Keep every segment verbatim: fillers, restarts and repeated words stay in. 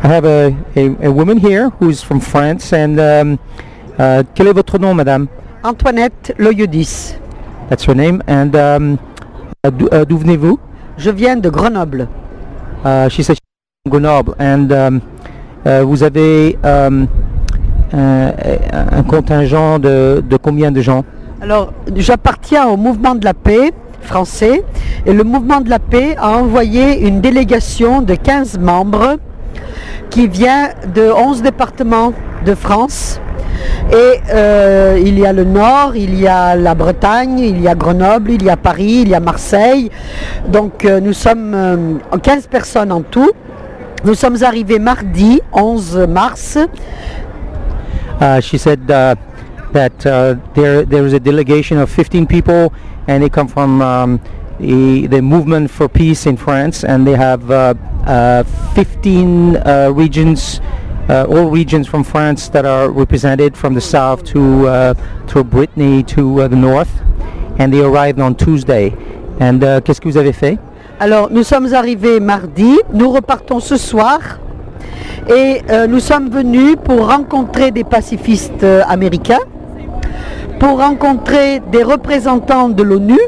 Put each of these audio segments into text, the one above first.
I have a, a, a woman here who's from France, and um, uh, quel est votre nom, madame? Antoinette Loyodis. That's her name. And um, uh, d'où uh, d'où venez-vous? Je viens de Grenoble. Uh, she said she's from Grenoble. And um, uh, vous avez um, uh, un contingent de, de combien de gens? Alors, j'appartiens au mouvement de la paix français, et le mouvement de la paix a envoyé une délégation de quinze membres qui vient de onze départements de France. Et euh, il y a le Nord, il y a la Bretagne, il y a Grenoble, il y a Paris, il y a Marseille. Donc euh, nous sommes euh, quinze personnes en tout. Nous sommes arrivés mardi onze mars. Uh, she said uh, that uh, there there is a delegation of fifteen people, and they come from um, the, the Movement for Peace in France, and they have uh, uh, fifteen uh, regions. Uh, all regions from France that are represented, from the south to uh, to Brittany to uh, the north, and they arrived on Tuesday. And uh, qu'est-ce que vous avez fait? Alors nous sommes arrivés mardi, nous repartons ce soir, et euh, nous sommes venus pour rencontrer des pacifistes euh, américains, pour rencontrer des représentants de l'ONU,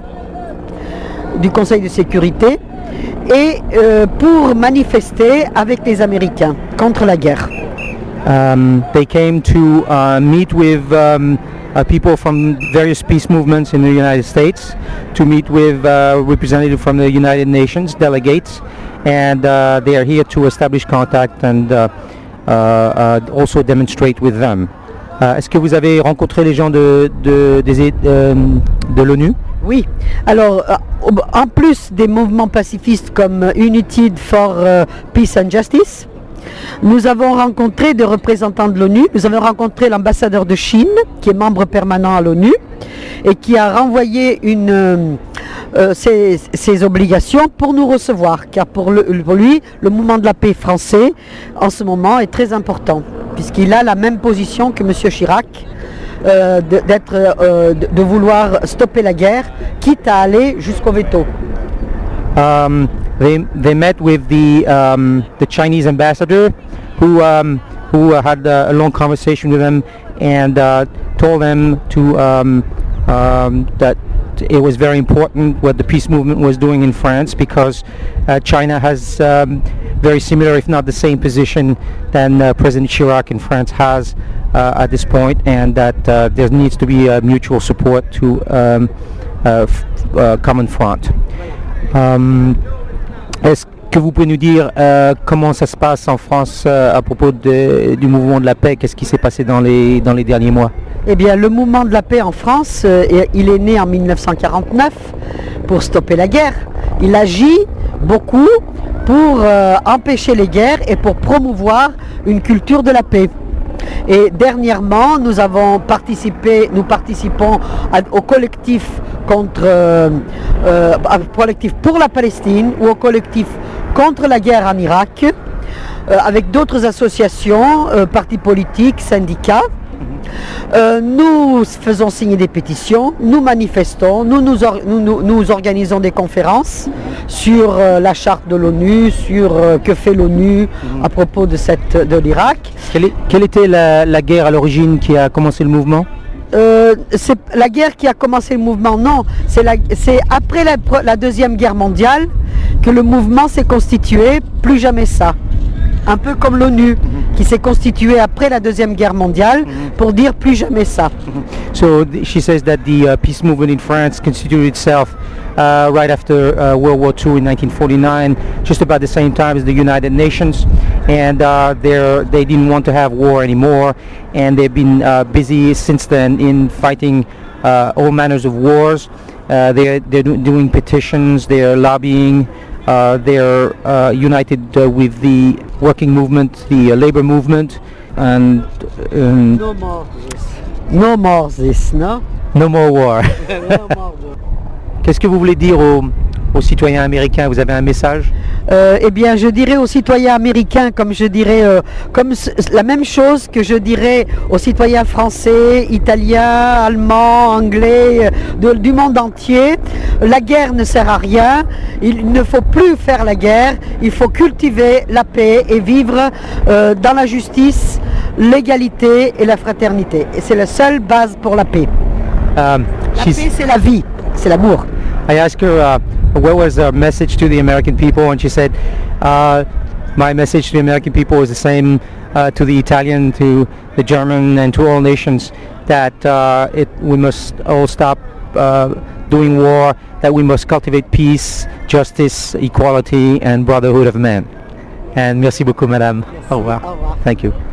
du Conseil de sécurité, et euh, pour manifester avec les Américains contre la guerre. Um, they came to uh, meet with um, uh, people from various peace movements in the United States, to meet with uh, representatives from the United Nations, delegates, and uh, they are here to establish contact and uh, uh, uh, also demonstrate with them. Uh, Est-ce que vous avez rencontré les gens de, de, des, euh, de l'ONU? Oui, alors en plus des mouvements pacifistes comme United for Peace and Justice, nous avons rencontré des représentants de l'ONU. Nous avons rencontré l'ambassadeur de Chine, qui est membre permanent à l'ONU, et qui a renvoyé une, euh, ses, ses obligations pour nous recevoir, car pour, le, pour lui, le mouvement de la paix français, en ce moment, est très important, puisqu'il a la même position que M. Chirac, euh, de, d'être, euh, de, de vouloir stopper la guerre, quitte à aller jusqu'au veto. Um, they they met with the um, the Chinese ambassador, who um, who uh, had uh, a long conversation with them, and uh, told them to um, um, that it was very important what the peace movement was doing in France, because uh, China has um, very similar, if not the same, position than uh, President Chirac in France has uh, at this point, and that uh, there needs to be a mutual support to um, uh, f- uh, common front. Um, Est-ce que vous pouvez nous dire euh, comment ça se passe en France euh, à propos de, du mouvement de la paix? Qu'est-ce qui s'est passé dans les, dans les derniers mois? Eh bien, le mouvement de la paix en France, euh, il est né en mille neuf cent quarante-neuf pour stopper la guerre. Il agit beaucoup pour euh, empêcher les guerres et pour promouvoir une culture de la paix. Et dernièrement, nous avons participé, nous participons à, au collectif contre, euh, euh, collectif pour la Palestine, ou au collectif contre la guerre en Irak, euh, avec d'autres associations, euh, partis politiques, syndicats. Euh, nous faisons signer des pétitions, nous manifestons, nous nous, or, nous, nous, nous organisons des conférences sur euh, la charte de l'ONU, sur euh, que fait l'ONU à propos de, cette, de l'Irak. Quelle, est, quelle était la, la guerre à l'origine qui a commencé le mouvement? Euh, c'est la guerre qui a commencé le mouvement, non, c'est, la, c'est après la, la Deuxième Guerre mondiale que le mouvement s'est constitué, plus jamais ça. Un peu comme l'ONU, mm-hmm. qui s'est constituée après la Deuxième Guerre mondiale, mm-hmm. pour dire plus jamais ça. Mm-hmm. So th- she says that the uh, peace movement in France constituted itself uh, right after uh, World War Two in nineteen forty-nine, just about the same time as the United Nations, and uh, they didn't want to have war anymore, and they've been uh, busy since then in fighting uh, all manners of wars. Uh, they're they're do- doing petitions, they're lobbying. Uh, they're uh, united uh, with the working movement, the uh, labor movement, and um, no more this. No more this, no? No more war. No more war. Qu'est-ce que vous voulez dire aux, aux citoyens américains, vous avez un message? Euh, eh bien, je dirais aux citoyens américains, comme je dirais, euh, comme c- la même chose que je dirais aux citoyens français, italiens, allemands, anglais, euh, de- du monde entier. La guerre ne sert à rien. Il ne faut plus faire la guerre. Il faut cultiver la paix et vivre euh, dans la justice, l'égalité et la fraternité. Et c'est la seule base pour la paix. Um, La she's- paix, c'est la vie, c'est l'amour. I asked her uh, what was her message to the American people, and she said, uh, my message to the American people is the same uh, to the Italian, to the German, and to all nations, that uh, it, we must all stop uh, doing war, that we must cultivate peace, justice, equality, and brotherhood of men. And merci beaucoup, madame. Au revoir. Au revoir. Thank you.